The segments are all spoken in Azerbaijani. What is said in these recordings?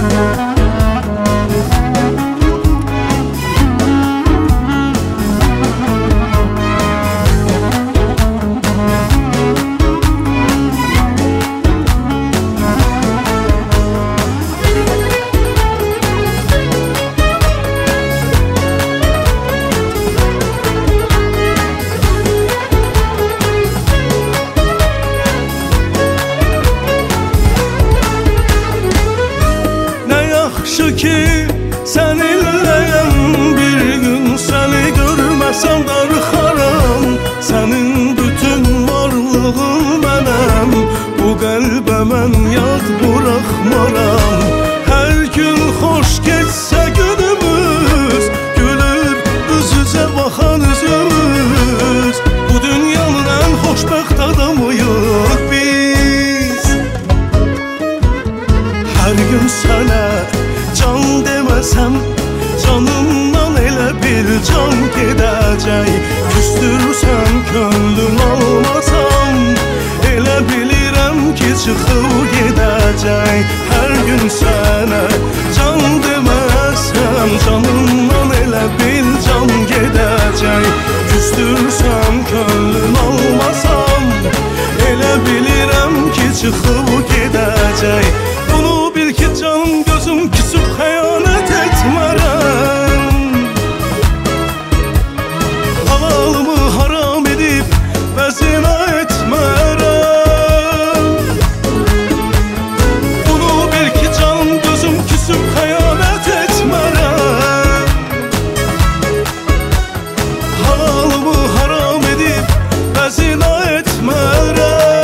Yaxşı ki səninləyəm, bir gün səni görməsəm darıxaram. Sənin bütün varlığın mənəm, bu qəlbə mən yad buraxmaram. Hər gün xoş geçsə günümüz, gülür üz-üzə baxan üzümüz. Bu dünyanın ən xoşbəxt adamıyıq biz. Hər gün sənə can deməsəm, canımdan elə bir can gedəcək. Küstürsən könlüm almasam, elə bilirəm ki çıxıb gedəcək. Hər gün sənə can deməsəm, canımdan elə bir can gedəcək. Küstürsən könlüm almasam, elə bilirəm ki çıxıb gedəcək. Bunu bil ki canım gözüm küsüb xəyanət etmərəm. Halalımı haram edib vəzina etmərəm. Bunu bil ki canım gözüm küsüb xəyanət etmərəm. Halalımı haram edib vəzina etmərəm.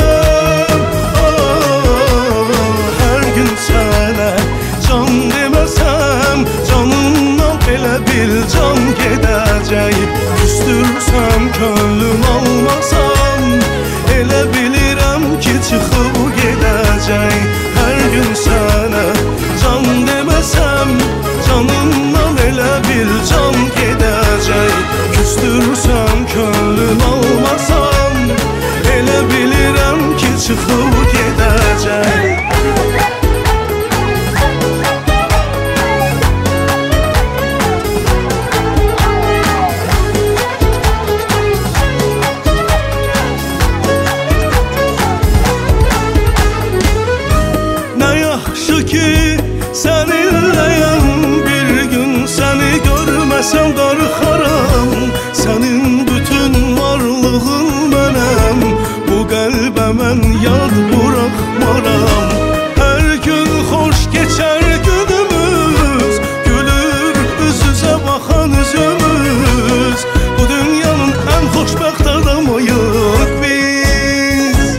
Bir can gedəcək. Küstürsəm könlüm almasam, elə bilirəm ki çıxıb gedəcək. Hər gün sənə can deməsəm, canımdan elə bir can gedəcək. Küstürsəm könlüm almasam, elə bilirəm ki çıxıb gedəcək. Ki səninləyəm, bir gün səni görməsəm darıxaram. Sənin bütün varlığın mənəm, bu qəlbə mən yad buraxmaram. Hər gün xoş keçər günümüz, gülür üz-üzə baxan üzümüz. Bu dünyanın ən xoşbəxt adamıyıq biz.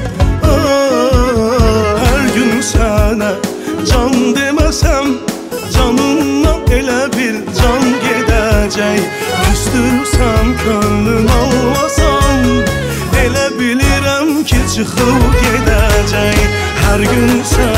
Hər gün sənə can deməsəm, canımdan elə bir can gedəcək. Küstürsəm könlüm almasam, elə bilirəm ki çıxıb gedəcək. Hər gün sən